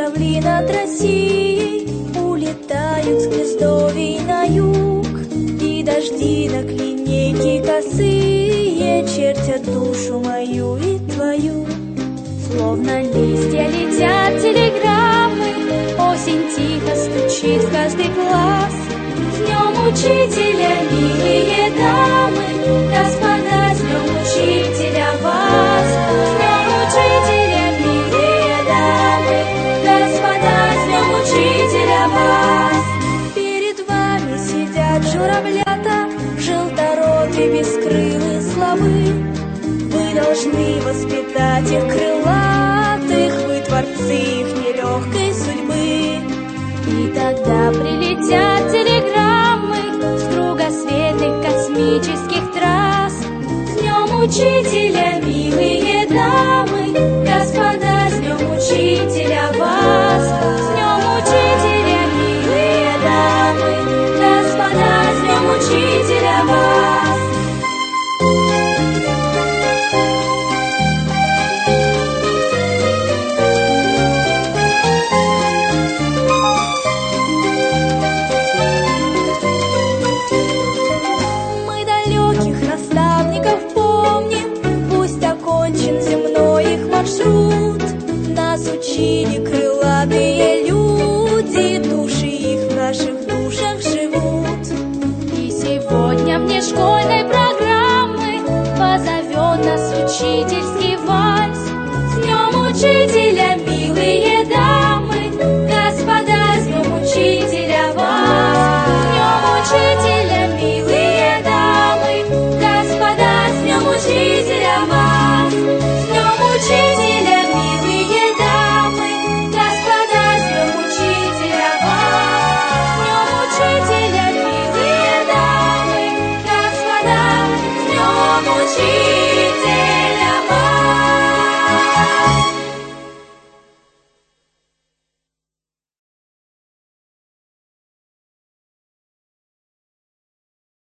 журавли над Россией улетают с гнездовий на юг, и дожди на линейки косые чертят душу мою и твою. Словно листья летят телеграммы, осень тихо стучит в каждый класс. С днем учителя, милые дамы, господа, с днем учителя вас. С днем учителя, милые дамы, господа, с днем учителя вас. Перед вами сидят журавлята, желторотые, бескрылые славы. Вы должны воспитать их крылатых, вы творцы их нелегкой судьбы. И тогда прилетят телеграммы с кругосветных космических трасс. С днем учителя, милые дамы, господа, с днем учителя вас.